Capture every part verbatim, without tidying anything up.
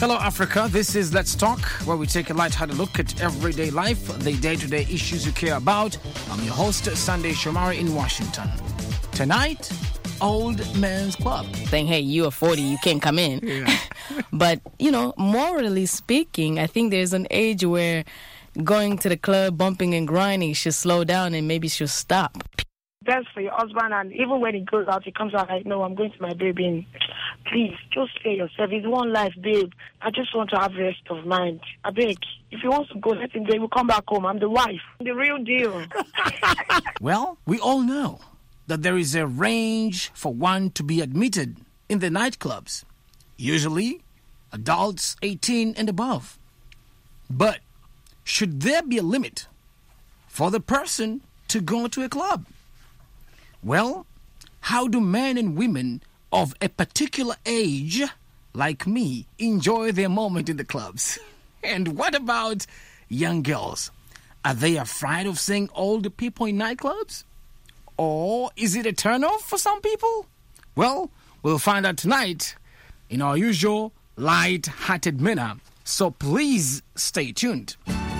Hello, Africa. This is Let's Talk, where we take a light-hearted look at everyday life, the day-to-day issues you care about. I'm your host, Sunday Shomari in Washington. Tonight, Old Men's Club. Saying, hey, you are forty, you can't come in. Yeah. But, you know, morally speaking, I think there's an age where going to the club, bumping and grinding should slow down and maybe should stop. Best for your husband, and even when he goes out, he comes out like, no, I'm going to my baby. And please, just stay yourself. It's one life, babe. I just want to have rest of mind. I beg. If he wants to go, let him go. He will come back home. I'm the wife. The real deal. Well, we all know that there is a range for one to be admitted in the nightclubs. Usually, adults eighteen and above. But should there be a limit for the person to go to a club? Well, how do men and women of a particular age, like me, enjoy their moment in the clubs? And what about young girls? Are they afraid of seeing older people in nightclubs? Or is it a turn-off for some people? Well, we'll find out tonight in our usual light-hearted manner. So please stay tuned.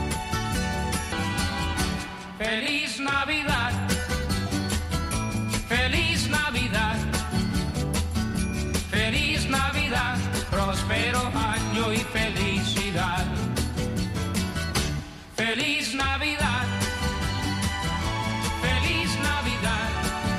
Feliz Navidad. Feliz Navidad, feliz Navidad, próspero año y felicidad. Feliz Navidad, feliz Navidad,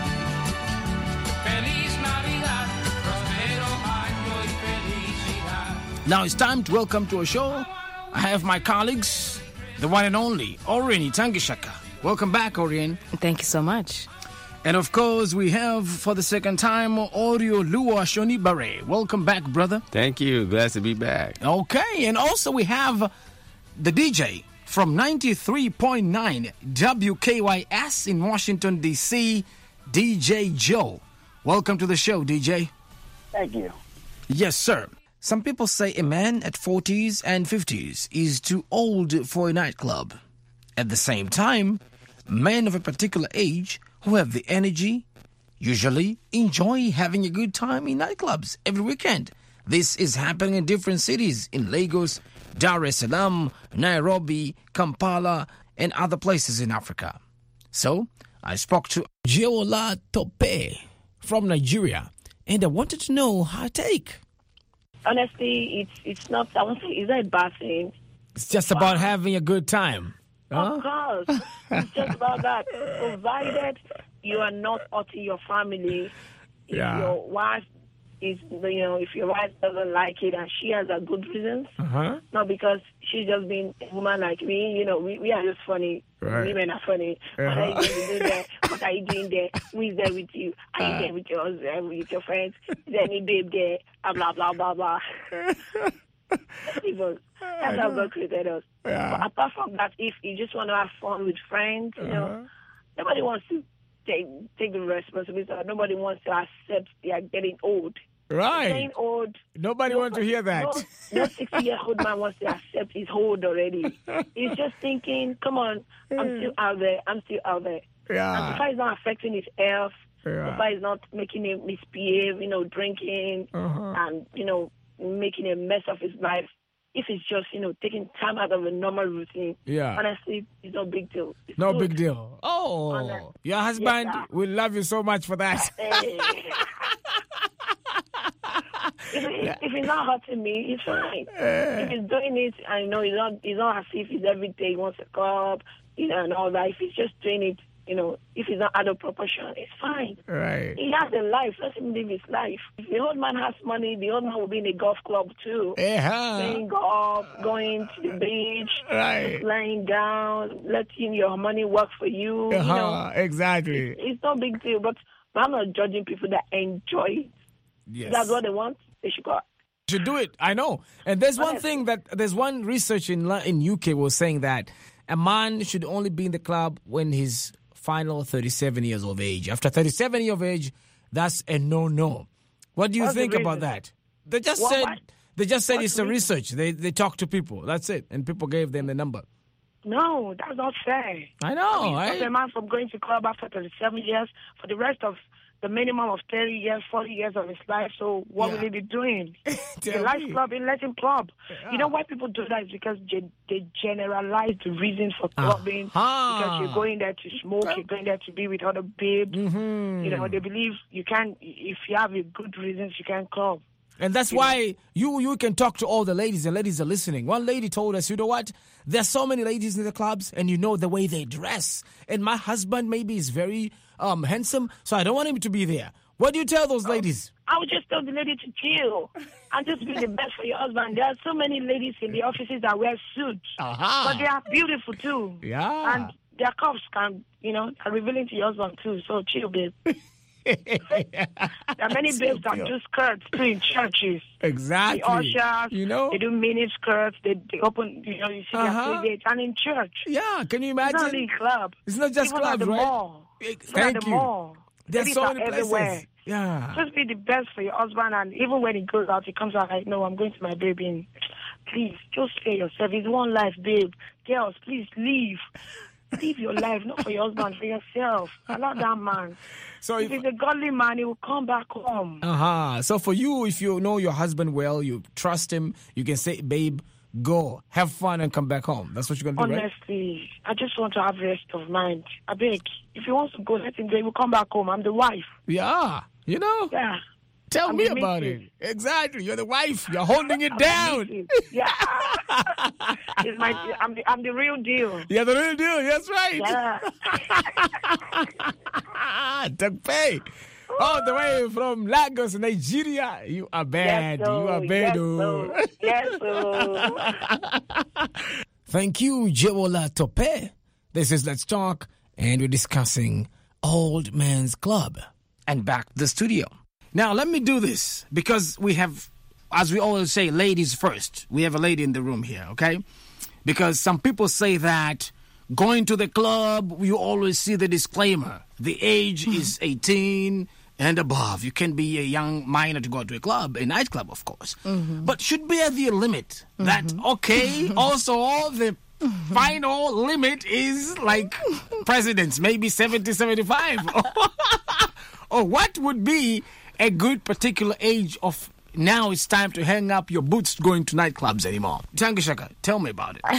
feliz Navidad, próspero año y felicidad. Now it's time to welcome to our show. I have my colleagues, the one and only Orion Itangishaka. Welcome back, Orion. Thank you so much. And of course, we have, for the second time, Orio Lua Shoni Bare. Welcome back, brother. Thank you. Glad to be back. Okay, and also we have the D J from ninety-three point nine W K Y S in Washington, D C, D J Joe. Welcome to the show, D J. Thank you. Yes, sir. Some people say a man at forties and fifties is too old for a nightclub. At the same time, men of a particular age who have the energy usually enjoy having a good time in nightclubs every weekend. This is happening in different cities in Lagos, Dar es Salaam, Nairobi, Kampala, and other places in Africa. So, I spoke to Jeola Tope from Nigeria, and I wanted to know her take. Honestly, it's it's not, I won't say, it's not a bad thing. It's just about having a good time. Huh? Of course. It's just about that. Provided you are not hurting your family. If Yeah. your wife is, you know, if your wife doesn't like it and she has a good reasons, Uh-huh. not because she's just being a woman like me, you know, we, we are just funny. Right. Women are funny. What are you going to do there? What are you doing there? Who is there with you? Are you there with your husband, with your friends? Is there any babe there? Blah, blah, blah, blah, blah. People. That's how God created us. Yeah. But apart from that, if you just want to have fun with friends, you know, Uh-huh. nobody wants to take take the responsibility. Or nobody wants to accept they are getting old. Right. Getting old. Nobody wants to hear that. No, no sixty-year-old man wants to accept he's old already. He's just thinking, come on, I'm still out there. I'm still out there. And Yeah. the fact is not affecting his health. Yeah. The fact is not making him misbehave, you know, drinking Uh-huh. and, you know, making a mess of his life. If it's just, you know, taking time out of a normal routine, Yeah. honestly, it's no big deal. It's No good. big deal. Oh, Honest. your husband Yes, sir. will love you so much for that. Hey. if, it, if he's not hurting me, it's fine. If he's doing it, I know it's not, it's not as if it's every day he wants a cup, you know, and all that. If he's just doing it, you know, if it's not out of proportion, it's fine. Right. He has a life. Let him live his life. If the old man has money, the old man will be in a golf club too. Yeah. Playing golf, going to the beach, Right. lying down, letting your money work for you. You Uh-huh. know, Exactly. it's no big deal. But I'm not judging people that enjoy it. Yes. That's what they want. They should go. Should do it. I know. And there's one Honestly. thing that there's one research in La- in U K was saying that a man should only be in the club when he's final thirty-seven years of age. After thirty-seven years of age, that's a no-no. What do you What's the think about reason? that? They just What- said what? they just said What's it's the a reason? research. They they talked to people. That's it, and people gave them the number. No, that's not fair. I know, I mean, right? stop a man from going to club after thirty-seven years for the rest of the minimum of thirty years, forty years of his life. So what Yeah. will he be doing? He Tell likes me. clubbing, let him club. Yeah. You know why people do that is because they, they generalize the reasons for clubbing. Aha. Because you're going there to smoke, you're going there to be with other babes. Mm-hmm. You know, they believe you can't, if you have a good reasons, you can club. And that's why you you can talk to all the ladies, and ladies are listening. One lady told us, you know what? There's so many ladies in the clubs, and you know the way they dress. And my husband maybe is very um, handsome, so I don't want him to be there. What do you tell those ladies? I would just tell the lady to chill and just be the best for your husband. There are so many ladies in the offices that wear suits, Aha. but they are beautiful too. Yeah. And their cups can, you know, are revealing to your husband too. So chill, babe. There are many babes that do skirts too in churches. Exactly. The ushers, You know? they do mini skirts. They, they open, you know, you see Uh-huh. their cleavage. And in church, Yeah, can you it's not imagine? only club. It's not just Even clubs, at the right? mall. Even Thank at the you. mall. There's Ladies so are many places. everywhere. Yeah. Just be the best for your husband, and even when he goes out, he comes out like, no, I'm going to my baby. And please, just stay yourself. It's one life, babe. Girls, please leave. Live your life, not for your husband, for yourself. Allow that man. So If if, he's a godly man, he will come back home. uh-huh. So for you, if you know your husband well, you trust him, you can say, babe, go, have fun, and come back home. That's what you're going to do, right? Honestly, I just want to have rest of mind. I beg, if he wants to go, let him go. He will come back home. I'm the wife. Yeah. You know? Yeah. Tell I'm me the about missus. it. Exactly. You're the wife. You're holding it I'm down. the missus. Yeah. It's my, I'm, the, I'm the real deal. You're the real deal. That's right. Yeah. Doug Pay. All the way from Lagos, Nigeria. You are bad. Yes, you are yes, bad. oh. Yes, sir. Thank you, Jewola Tope. This is Let's Talk, and we're discussing Old Man's Club. And back to the studio. Now, let me do this because we have, as we always say, ladies first. We have a lady in the room here, okay? Because some people say that going to the club, you always see the disclaimer. The age is eighteen and above. You can be a young minor to go to a club, a nightclub, of course. Mm-hmm. But should be at the limit. Mm-hmm. That, okay, also the final limit is like presidents, maybe seventy, seventy-five. Or what would be a good particular age of now it's time to hang up your boots going to nightclubs anymore? Tangashaka, tell me about it.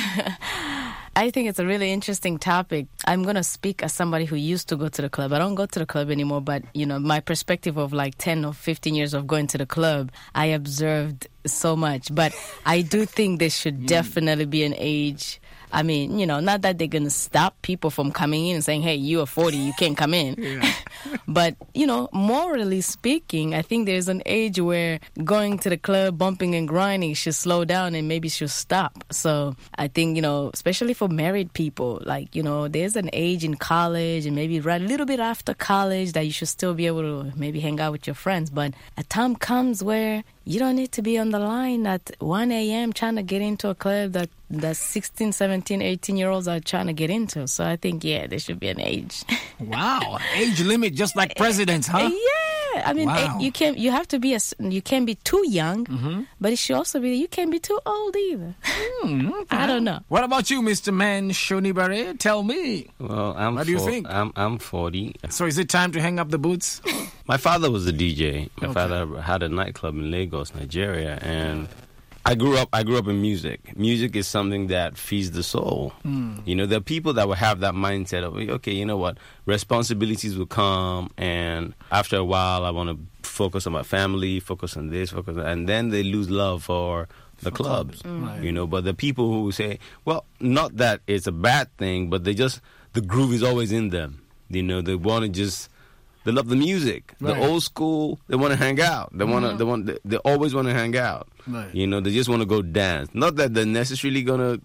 I think it's a really interesting topic. I'm going to speak as somebody who used to go to the club. I don't go to the club anymore, but, you know, my perspective of like ten or fifteen years of going to the club, I observed so much. But I do think there should definitely be an age. I mean, you know, not that they're going to stop people from coming in and saying, hey, you are forty, you can't come in. Yeah. But, you know, morally speaking, I think there's an age where going to the club, bumping and grinding should slow down and maybe should stop. So I think, you know, especially for married people, like, you know, there's an age in college and maybe right a little bit after college that you should still be able to maybe hang out with your friends. But a time comes where you don't need to be on the line at one a.m. trying to get into a club that, that sixteen, seventeen, eighteen-year-olds are trying to get into. So I think, yeah, there should be an age. Wow. Age limit just like presidents, huh? Yeah. I mean, Wow. you can't, you have to be, a, you can't be too young, mm-hmm. but it should also be, you can't be too old either. Mm, okay. I don't know. What about you, Mister Man Shonibare? Tell me. Well, I'm What do you for- think? I'm I'm forty. So is it time to hang up the boots? My father was a D J. My Okay. father had a nightclub in Lagos, Nigeria, and I grew up. I grew up in music. Music is something that feeds the soul. Mm. You know, there are people that will have that mindset of, okay, you know what, responsibilities will come, and after a while, I want to focus on my family, focus on this, focus, on, and then they lose love for the for clubs. clubs. Mm. You know, but the people who say, well, not that it's a bad thing, but they just the groove is always in them. You know, they want to just. They love the music. Right. The old school, they want to hang out. They want to. Mm-hmm. They want. They, they always want to hang out. Right. You know, they just want to go dance. Not that they're necessarily gonna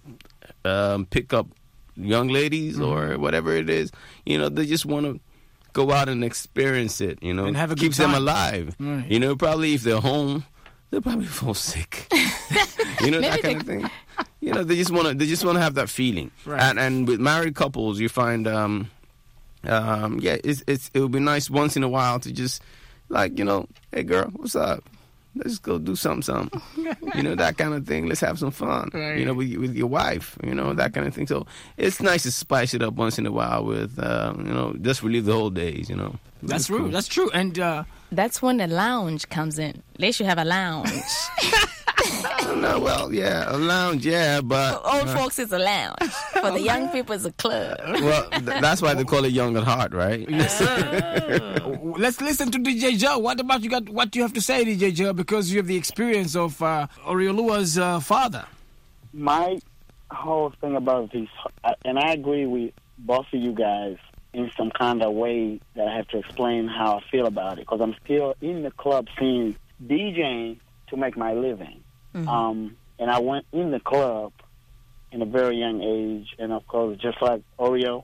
um, pick up young ladies mm-hmm. or whatever it is. You know, they just want to go out and experience it. You know, and have a good keeps time. them alive. Right. You know, probably if they're home, they'll probably fall sick. You know, that kind of thing. You know, they just want to. They just want to have that feeling. Right. And and with married couples, you find. Um, Um, yeah, it's, it's it would be nice once in a while to just, like, you know, hey girl, what's up? let's go do something, something. You know, that kind of thing. Let's have some fun. Right. You know, with, with your wife. You know, that kind of thing. So it's nice to spice it up once in a while with, uh, you know, just relive the whole days. You know, That's It's true. cool. That's true. And uh, That's when a lounge comes in. They should have a lounge. No, well, yeah, a lounge, yeah, but For old folks, it's a lounge. For the young people, it's a club. well, th- that's why they call it young at heart, right? let's listen to D J Joe. What about you? Got what you have to say, D J Joe? Because you have the experience of uh, Oriolua's uh, father. My whole thing about this, and I agree with both of you guys in some kind of way that I have to explain how I feel about it, because I'm still in the club scene DJing to make my living. Mm-hmm. Um, and I went in the club in a very young age, and of course, just like Oreo,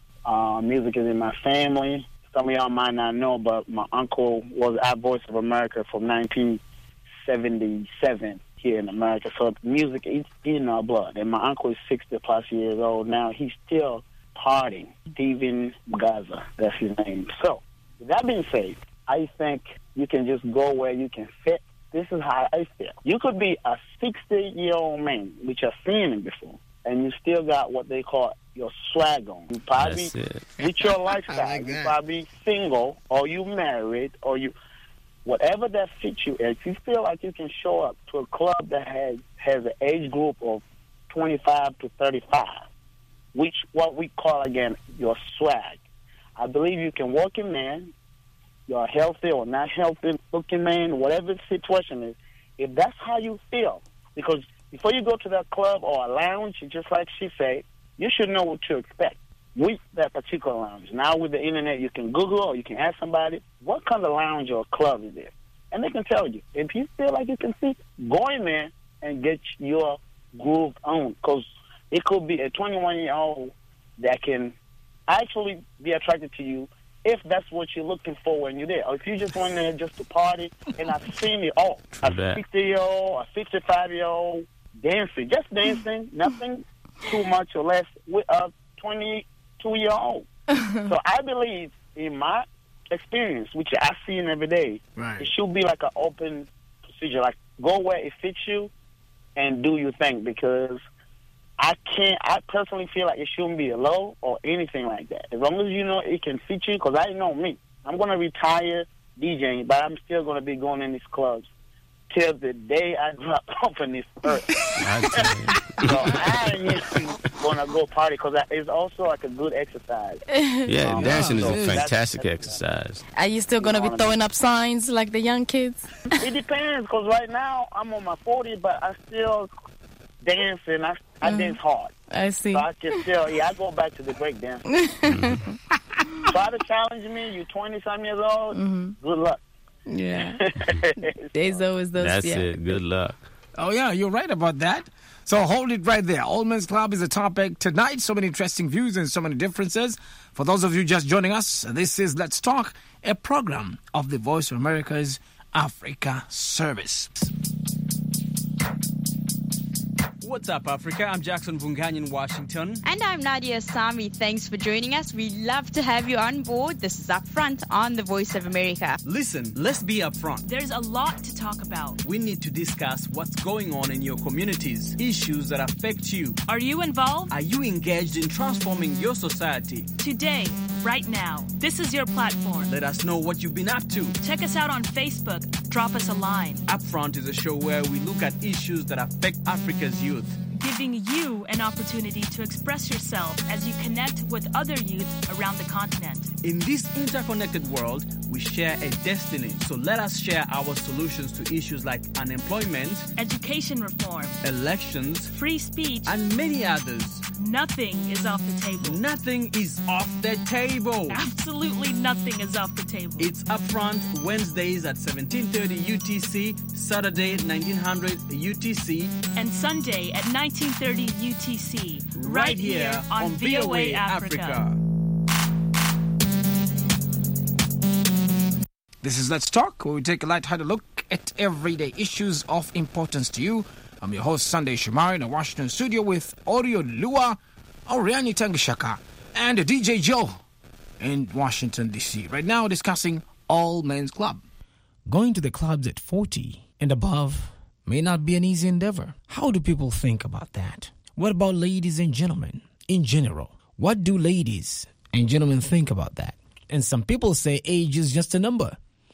uh, music is in my family. Some of y'all might not know, but my uncle was at Voice of America from nineteen seventy-seven here in America. So music is in our blood. And my uncle is sixty plus years old now. He's still partying. Steven Gaza, that's his name. So, with that being said, I think you can just go where you can fit. This is how I feel. You could be a sixty-year-old man, which I've seen him before, and you still got what they call your swag on. You probably, That's it. with your lifestyle, like you that. probably single, or you married, or you, whatever that fits you. If you feel like you can show up to a club that has, has an age group of twenty-five to thirty-five, which what we call, again, your swag, I believe you can work in man, you're a healthy or not healthy looking man, whatever the situation is, if that's how you feel, because before you go to that club or a lounge, just like she said, you should know what to expect with that particular lounge. Now with the internet, you can Google or you can ask somebody, what kind of lounge or club is there? And they can tell you. If you feel like you can see, go in there and get your groove on, because it could be a twenty-one-year-old that can actually be attracted to you if that's what you're looking for when you're there. Or if you just went there just to party, and I've seen it all. A that. sixty-year-old, a fifty-five-year-old dancing, just dancing, nothing too much or less, with a twenty-two-year-old. So I believe, in my experience, which I see in every day, Right. it should be like an open procedure. Like, go where it fits you and do your thing, because I can't, I personally feel like it shouldn't be a low or anything like that. As long as you know it can fit you, because I know me. I'm going to retire DJing, but I'm still going to be going in these clubs till the day I drop off in this earth. I tell you. So I ain't going to go party, because it's also like a good exercise. Yeah, Um, dancing is so a that's- fantastic that's- exercise. Are you still going to be throwing up signs like the young kids? It depends, because right now I'm on my forties, but I still dance, and I, I dance hard. I see. So I can still, yeah, I go back to the break dance. Try to challenge me, you twenty-some years old, good luck. Yeah. There's always those. That's yeah. it. Good luck. Oh, yeah, you're right about that. So hold it right there. All Men's Club is a topic tonight. So many interesting views and so many differences. For those of you just joining us, this is Let's Talk, a program of the Voice of America's Africa Service. What's up, Africa? I'm Jackson Vunganyi in Washington. And I'm Nadia Sami. Thanks for joining us. We love to have you on board. This is Upfront on the Voice of America. Listen, let's be upfront. There's a lot to talk about. We need to discuss what's going on in your communities, issues that affect you. Are you involved? Are you engaged in transforming your society? Today, right now, this is your platform. Let us know what you've been up to. Check us out on Facebook. Drop us a line. Upfront is a show where we look at issues that affect Africa's youth, giving you an opportunity to express yourself as you connect with other youth around the continent. In this interconnected world, we share a destiny. So let us share our solutions to issues like unemployment, education reform, elections, free speech, and many others. Nothing is off the table. Nothing is off the table. Absolutely nothing is off the table. It's Upfront Wednesdays at seventeen thirty U T C, Saturday nineteen hundred U T C, and Sunday at nineteen thirty U T C, right, right here on, on V O A Africa. Africa. This is Let's Talk, where we take a light-hearted look at everyday issues of importance to you. I'm your host, Sunday Shomari, in the Washington studio with Oriolua, Oriani Tangashaka, and D J Joe in Washington, D C. Right now, discussing All Men's Club. going to the clubs at forty and above may not be an easy endeavor. How do people think about that? What about ladies and gentlemen in general? What do ladies and gentlemen think about that? And some people say age is just a number.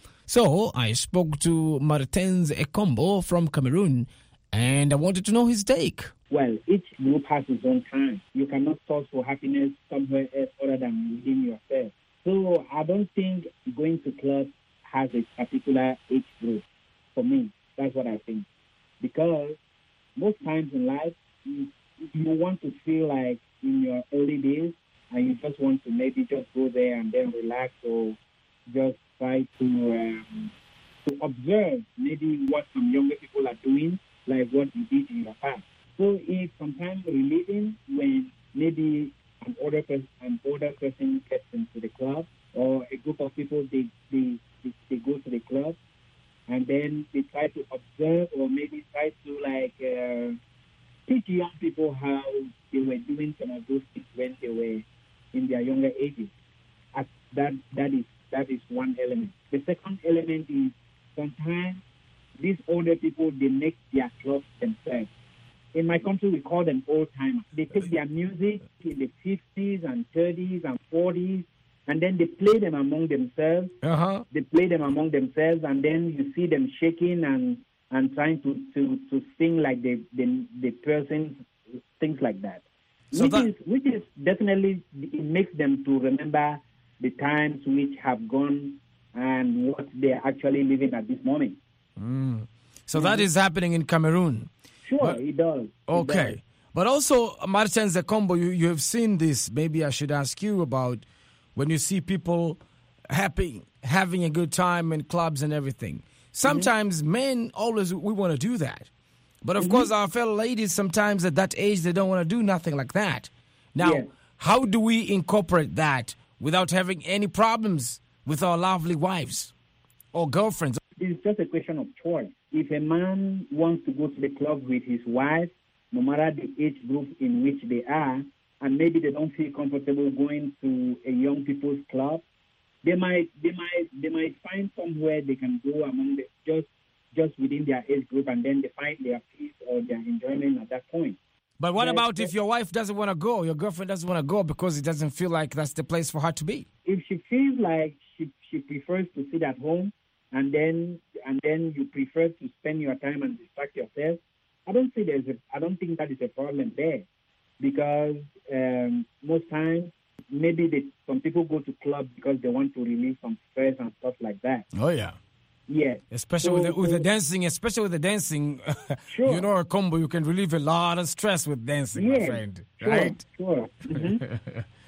So I spoke to Martins Ekombo from Cameroon, and I wanted to know his take. Well, each group has its own time. You cannot source for happiness somewhere else other than within yourself. So I don't think going to clubs has a particular age group. For me, that's what I think. Because most times in life, you, you want to feel like in your early days, and you just want to maybe just go there and then relax, or just try to um, to observe maybe what some younger people are doing, like what you did in your past. So if sometimes relieving when maybe an older person, an older person gets into the club, or a group of people they they, they, they go to the club, and then they try to observe or maybe try to like uh, teach young people how they were doing some of those things when they were in their younger ages. At that that is that is one element. The second element is sometimes these older people they make their clubs themselves. In my country, we call them old-timers. They take their music in the fifties and thirties and forties, and then they play them among themselves. Uh-huh. They play them among themselves, and then you see them shaking and, and trying to, to, to sing like the, the, the person, things like that. So which, that... is, which is definitely, it makes them to remember the times which have gone and what they're actually living at this moment. Mm. So mm-hmm. that is happening in Cameroon. Sure, but, it does. It okay. does. But also, Martin Zekombo, you, you have seen this. Maybe I should ask you about when you see people happy, having a good time in clubs and everything. Sometimes mm-hmm. men always, we want to do that. But of mm-hmm. course, our fellow ladies, sometimes at that age, they don't want to do nothing like that. Now, yeah. how do we incorporate that without having any problems with our lovely wives or girlfriends? It's just a question of choice. If a man wants to go to the club with his wife, no matter the age group in which they are, and maybe they don't feel comfortable going to a young people's club, they might they might they might find somewhere they can go among the, just just within their age group, and then they find their peace or their enjoyment at that point. But what Yes, about yes. if your wife doesn't want to go, your girlfriend doesn't want to go because it doesn't feel like that's the place for her to be? If she feels like she she prefers to sit at home, and then and then you prefer to spend your time and distract yourself, I don't see there's a I don't think that is a problem there, because um, most times maybe they, some people go to clubs because they want to relieve some stress and stuff like that. Oh yeah. Yeah. Especially So- with, the, with the so- dancing, especially with the dancing, Sure. you know, a combo, you can relieve a lot of stress with dancing, my Yeah, friend. sure, Right? Sure. Mhm.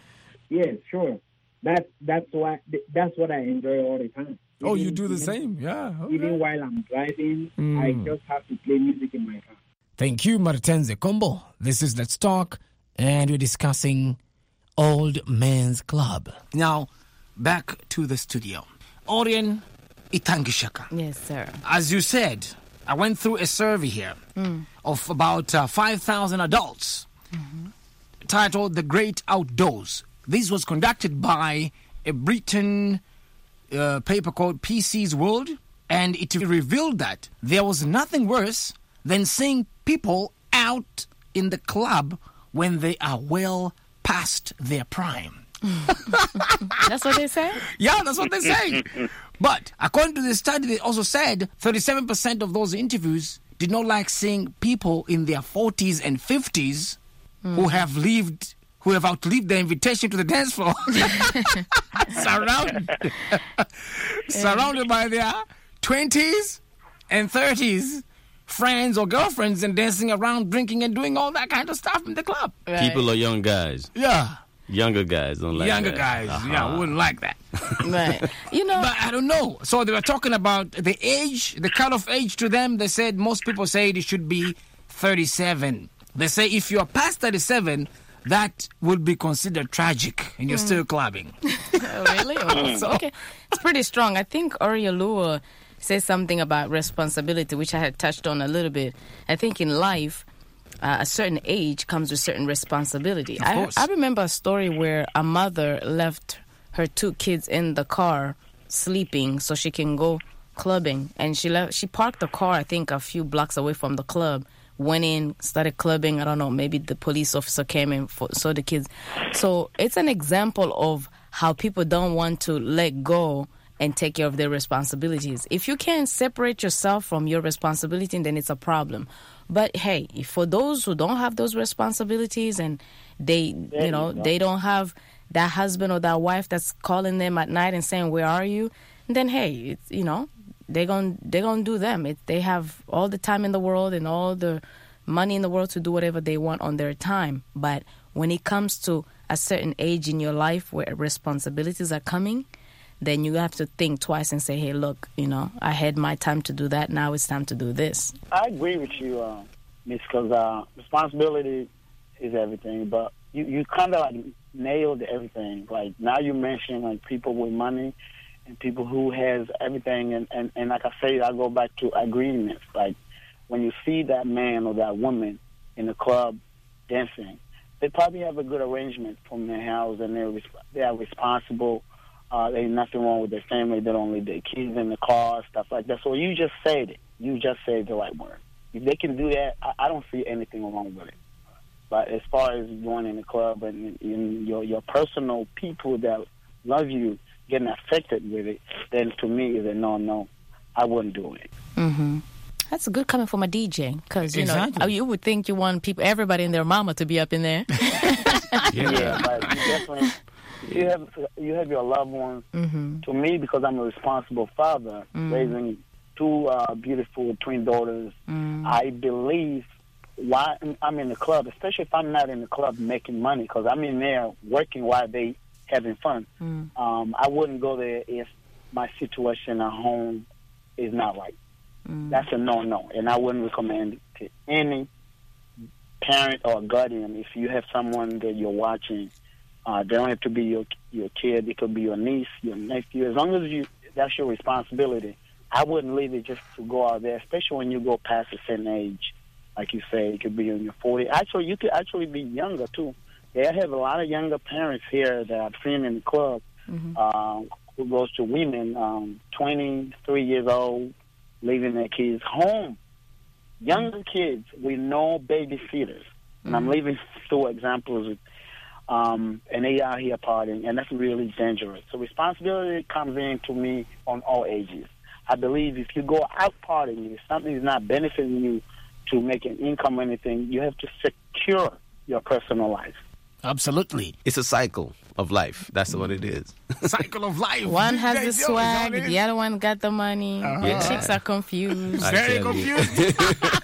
Yes, sure. That that's why that's what I enjoy all the time. Oh, you Even- do the even- same? Yeah. okay. Even while I'm driving, Mm. I just have to play music in my car. Thank you, Martin Zekombo. This is Let's Talk, and we're discussing Old Men's Club. Now, back to the studio. Orion Itangishaka. Yes, sir. As you said, I went through a survey here of about uh, five thousand adults titled The Great Outdoors. This was conducted by a Britain uh, paper called P C's World, and it revealed that there was nothing worse than seeing people out in the club when they are well past their prime. That's what they say? Yeah, that's what they say. But according to the study, they also said thirty-seven percent of those interviews did not like seeing people in their forties and fifties who have lived, who have outlived their invitation to the dance floor, surrounded, surrounded by their twenties and thirties friends or girlfriends and dancing around, drinking and doing all that kind of stuff in the club. People are young guys. Yeah. Younger guys don't like Younger that. guys, Uh-huh. yeah, wouldn't like that. Right. You know, But I don't know. So they were talking about the age, the cutoff age to them. They said most people say it should be thirty-seven. They say if you're past thirty-seven, that would be considered tragic and you're still clubbing. really? Oh, so, okay. It's pretty strong. I think Oriolua says something about responsibility, which I had touched on a little bit. I think in life, uh, a certain age comes with certain responsibility. Of I, course. I remember a story where a mother left her two kids in the car sleeping so she can go clubbing, and she left. She parked the car, I think, a few blocks away from the club. Went in, started clubbing. I don't know. Maybe the police officer came and for, saw the kids. So it's an example of how people don't want to let go and take care of their responsibilities. If you can't separate yourself from your responsibility, then it's a problem. But hey, for those who don't have those responsibilities and they, There you know, you go. they don't have that husband or that wife that's calling them at night and saying, "Where are you?" Then hey, it's, you know, they're going they're going to do them. It, they have all the time in the world and all the money in the world to do whatever they want on their time. But when it comes to a certain age in your life where responsibilities are coming, then you have to think twice and say, "Hey, look, you know, I had my time to do that. Now it's time to do this." I agree with you, uh, Miss, because uh, responsibility is everything. But you, you kind of like nailed everything. Like now you mentioned like people with money and people who has everything. And, and, and like I say, I go back to agreements. Like when you see that man or that woman in the club dancing, they probably have a good arrangement from their house and they're, resp- they are responsible. Uh, there's nothing wrong with their family. They don't leave their kids in the car, stuff like that. So you just said it. You just said the right word. If they can do that, I, I don't see anything wrong with it. But as far as going in the club and, and your your personal people that love you getting affected with it, then to me is a no, no. I wouldn't do it. Mm-hmm. That's a good coming from a D J, because you Exactly. know you would think you want people, everybody and their mama, to be up in there. Yeah, but you definitely, if you have you have your loved ones. Mm-hmm. To me, because I'm a responsible father, Mm. raising two uh, beautiful twin daughters, Mm. I believe why I'm in the club, especially if I'm not in the club making money, because I'm in there working while they having fun. Mm. Um, I wouldn't go there if my situation at home is not right. Mm. That's a no-no, and I wouldn't recommend it to any parent or guardian. If you have someone that you're watching, uh, they don't have to be your your kid. It could be your niece, your nephew. As long as you, that's your responsibility. I wouldn't leave it just to go out there, especially when you go past a certain age. Like you say, it could be in your forties. Actually, you could actually be younger, too. They have a lot of younger parents here that I've seen in the club Mm-hmm. uh, who goes to women, um, twenty-three years old, leaving their kids home. Younger kids with no babysitters. And I'm leaving two examples, um, and they out here partying, and that's really dangerous. So responsibility comes in to me on all ages. I believe if you go out partying, if something is not benefiting you to make an income or anything, you have to secure your personal life. Absolutely. It's a cycle of life. That's what it is. Cycle of life. One You has guys the know, swag, isn't it? the other one got the money. Yeah. The chicks are confused. I Very tell you. confused.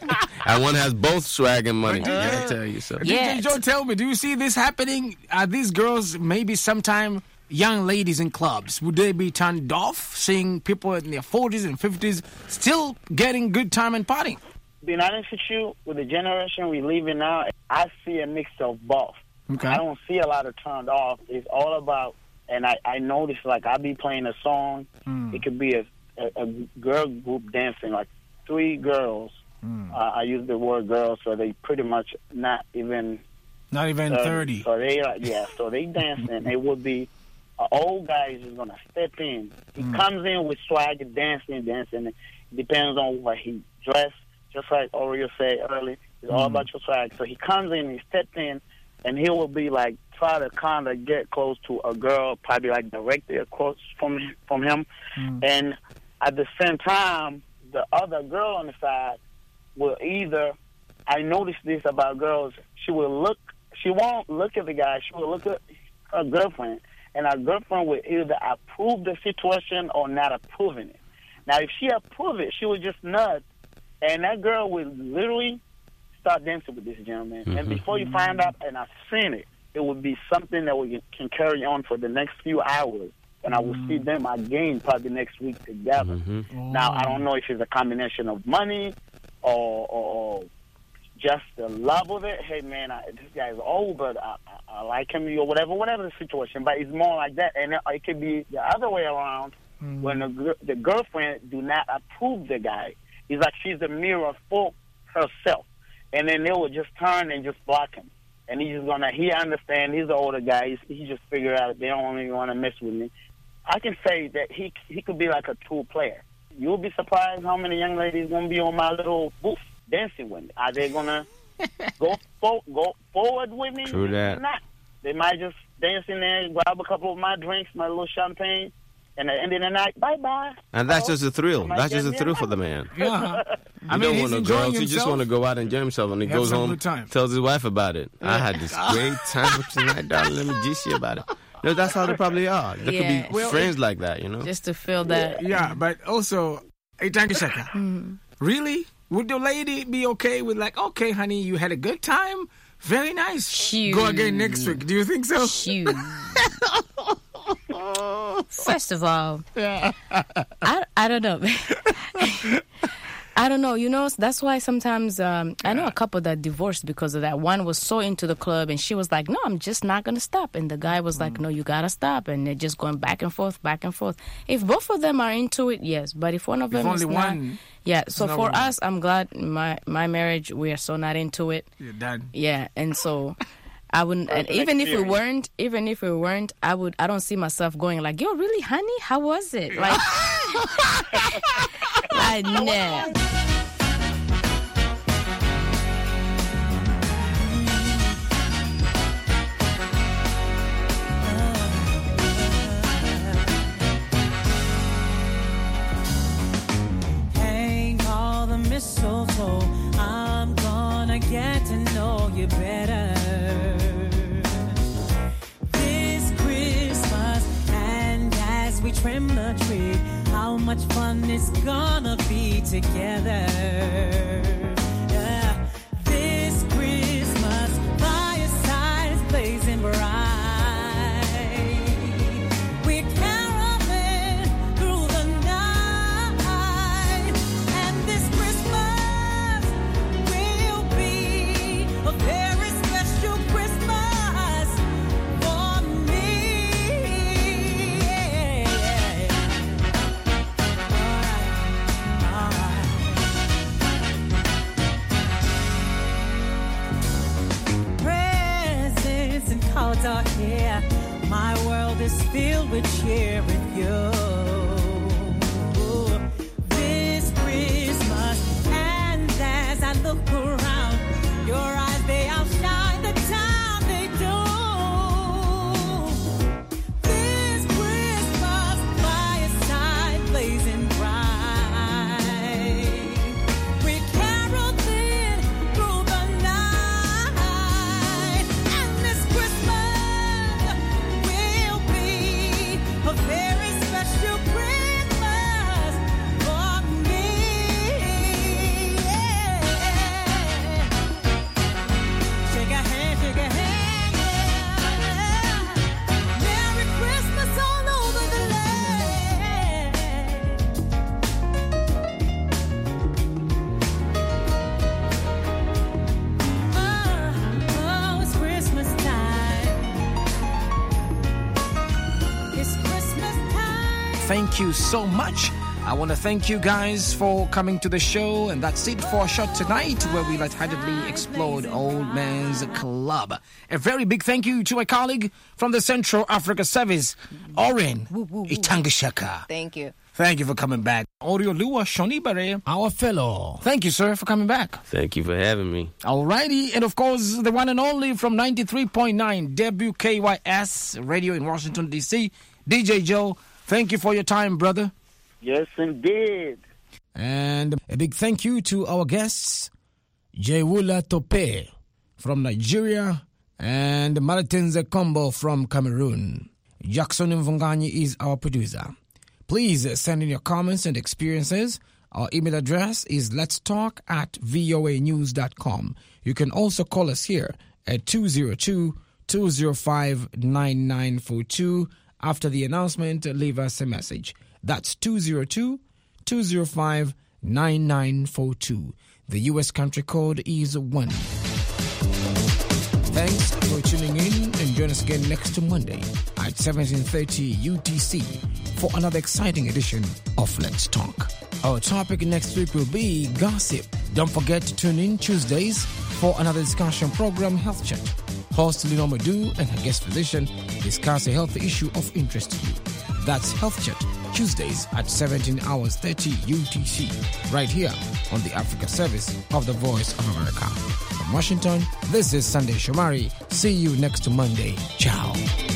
And one has both swag and money. Uh, I tell you so. Yeah. D J Joe, tell me, do you see this happening? Are these girls maybe sometime young ladies in clubs? Would they be turned off seeing people in their forties and fifties still getting good time and partying? Being honest with you, with the generation we live in now, I see a mix of both. Okay. I don't see a lot of turned off. It's all about, and I, I notice, like, I'll be playing a song. Mm. It could be a, a, a girl group dancing, like three girls. Mm. Uh, I use the word girls, so they pretty much not even Not even thirty. So they, uh, yeah, so they dancing. It would be an old guy is going to step in. He Mm. comes in with swagger, dancing, dancing. It depends on what he dressed. Just like Oreo said earlier, it's all Mm. about your swag. So he comes in, he steps in, and he will be like try to kind of get close to a girl, probably like directly across from from him, Mm. and at the same time, the other girl on the side will either. I noticed this about girls. She will look. She won't look at the guy. She will look at her girlfriend, and her girlfriend will either approve the situation or not approving it. Now, if she approve it, she will just nod, and that girl will literally start dancing with this gentleman. Mm-hmm. And before you find out, and I've seen it, it would be something that we can carry on for the next few hours. And I will see them again probably next week together. Mm-hmm. Now, I don't know if it's a combination of money or, or, or just the love of it. Hey, man, I, this guy's old, but I, I, I like him or whatever, whatever the situation. But it's more like that. And it, it could be the other way around when the, gir- the girlfriend do not approve the guy. It's like she's a mirror for herself. And then they will just turn and just block him. And he's just going to, he understand, he's an older guy. He's, he just figured out they don't even want to mess with me. I can say that he he could be like a tool player. you'll be surprised how many young ladies gonna be on my little booth dancing with me. Are they gonna go for, go forward with me? True that. Or not. They might just dance in there, grab a couple of my drinks, my little champagne, and at the end of the night, bye bye. And that's oh, just a thrill. might That's get just a me thrill a for the man. Yeah. You I mean, don't he's want no enjoying girls. He just himself. want to go out and enjoy himself. And he Have goes some home, good time. tells his wife about it. I had this great time tonight, darling. Let me juice you about it. You know, that's how they probably are. There Yeah. could be Well, friends like that, you know? Just to feel that. Yeah, but also, hey, Tangishaka, Mm. really? Would the lady be okay with like, okay, honey, you had a good time? Very nice. Shoot. Go again next week. Do you think so? Shoot. First of all, Yeah. I, I don't know. I don't know. You know, that's why sometimes um, I know a couple that divorced because of that. One was so into the club and she was like, no, I'm just not going to stop. And the guy was like, no, you got to stop. And they're just going back and forth, back and forth. If both of them are into it, yes. But if one of them If is only not. one, Yeah. So not for one. us, I'm glad my, my marriage, we are so not into it. You're done. Yeah. And so I wouldn't, and Personal even if we experience. weren't, even if we weren't, I would, I don't see myself going like, yo, really, honey? How was it? Like, like, nah. Hang all the mistletoe. I'm gonna get to know you better this Christmas. And as we trim the tree, how much fun it's gonna be together. Yeah. This Christmas, fireside is blazing bright. We're caroling through the night, and this Christmas will be a very special Christmas for me. All right, all right. Presents and cards are here. My world is filled with cheer with you. This Christmas, and as I look around, your eyes, they outshine the time they do. This Christmas, fireside blazing bright. We're caroling through the night, and this Christmas will be a very special Christmas for me. Shake a hand, shake a hand, yeah. Merry Christmas all over the land. Oh, oh, it's Christmas time. It's Christmas time. Thank you so much. I want to thank you guys for coming to the show, and that's it for a shot tonight where we lightheartedly explored Old Man's Club. A very big thank you to my colleague from the Central Africa Service, Oren Itangishaka. Thank you. Thank you for coming back. Oriolua Shonibare, our fellow. Thank you, sir, for coming back. Thank you for having me. Alrighty, and of course, the one and only from ninety-three point nine W K Y S Radio in Washington, D C, D J Joe. Thank you for your time, brother. Yes, indeed. And a big thank you to our guests, Jewula Tope from Nigeria and Martinze Combo from Cameroon. Jackson Mvunganyi is our producer. Please send in your comments and experiences. Our email address is letstalk at voa news dot com. You can also call us here at two oh two, two oh five, nine nine four two. After the announcement, leave us a message. That's two oh two, two oh five, nine nine four two. The U S country code is one. Thanks for tuning in, and join us again next Monday at seventeen thirty U T C for another exciting edition of Let's Talk. Our topic next week will be gossip. Don't forget to tune in Tuesdays for another discussion program, Health Chat. Host Lino Madu and her guest physician discuss a health issue of interest to you. That's Health Chat Tuesdays at seventeen hours thirty U T C, right here on the Africa service of the Voice of America. From Washington, this is Sunday Shomari. See you next Monday. Ciao.